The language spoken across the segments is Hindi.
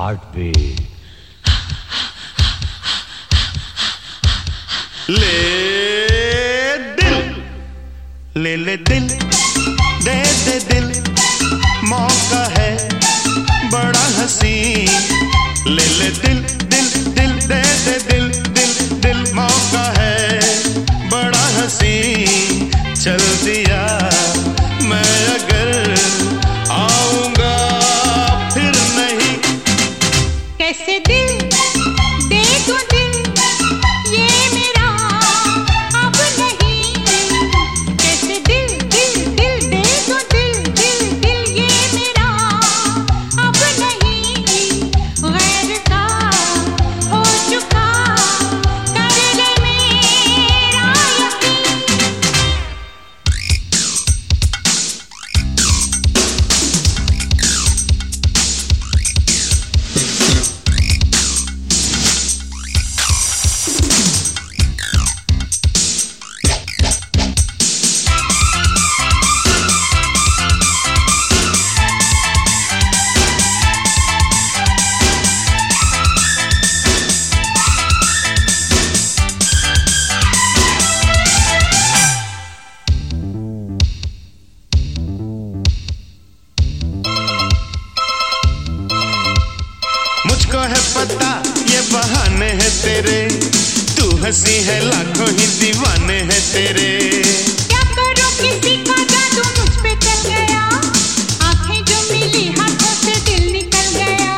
Heartbeat. ले दिल, ले ले दिल, दे दे दिल, मौका है बड़ा हसीन। ले ले दिल, दिल, दिल, दे दे दिल, दिल, दिल, मौका है बड़ा हसीन। चल दिया मैं अगर आऊंगा फिर नहीं। कैसे दिल दे दूं दिल, ये मेरा अब नहीं। कैसे दिल दिल दिल दे दूं दिल, दिल दिल, ये मेरा अब नहीं। गैर का हो चुका कर ले मेरा यकीन। मुझको है पता ये बहाने हैं तेरे, तू हंसी है लाखों ही दीवाने हैं तेरे। क्या करूं किसी का जादू मुझ पे चल गया, आंखें जो मिली हाथों से दिल निकल गया।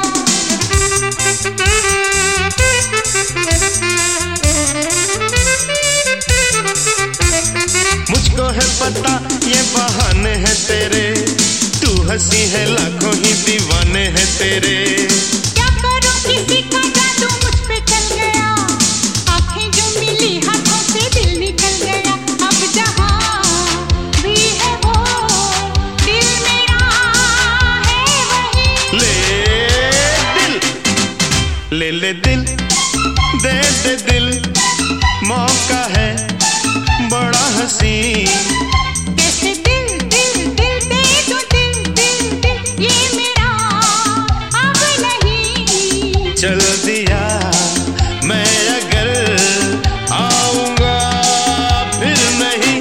मुझको है पता ये बहाने हैं तेरे, तू हंसी है लाखों ही दीवाने हैं तेरे। क्या करूं किसी का जादू मुझ पे चल गया, आंखें जो मिली हाथों से दिल निकल गया। अब जहां भी है वो दिल मेरा है वही। ले दिल, ले ले दिल, दे दे दिल, मौका है बड़ा हसीन। कैसे दिल दिल दिल दे दूं दिल, दिल दिल, ये मेरा अब नहीं। चल दिया मैं अगर आऊंगा फिर नहीं।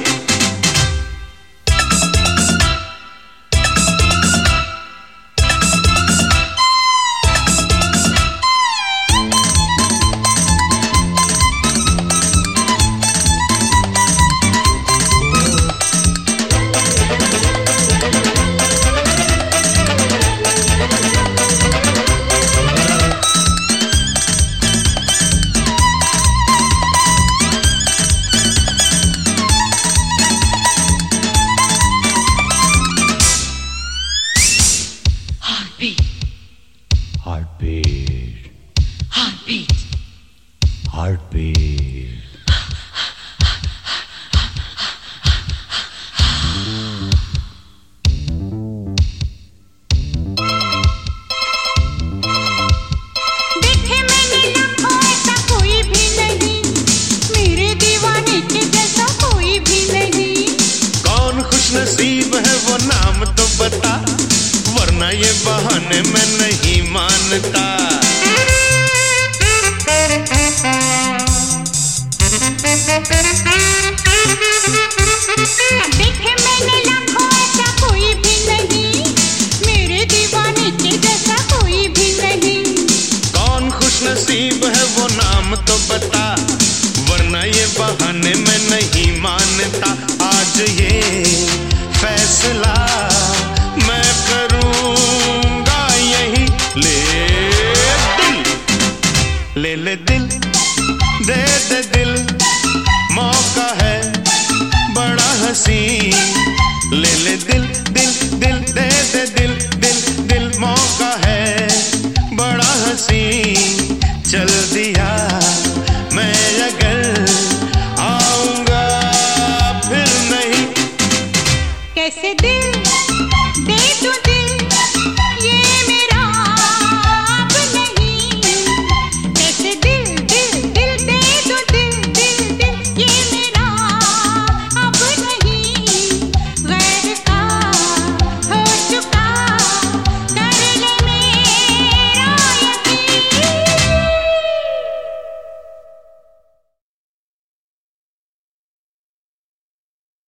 Heartbeat, Heartbeat. heartbeat. Heartbeat. देखे मैंने लाखों ऐसा कोई भी नहीं, मेरे दीवाने के जैसा कोई भी नहीं। कौन खुश नसीब है वो नाम तो बता, वरना ये बहाने मैं नहीं मानता। देखे मैंने लाखों ऐसा कोई भी नहीं, मेरे दीवाने के जैसा कोई भी नहीं। कौन खुश नसीब है वो नाम तो बता, वरना ये बहाने मैं नहीं मानता। आज ये फैसला मैं करूंगा यही। ले दिल, ले ले दिल, दे दे दिल, मौका है बड़ा हसीन। ले ले दिल, दिल, दिल, दे दे दिल, दिल, दिल, मौका है बड़ा हसीन। चल दिया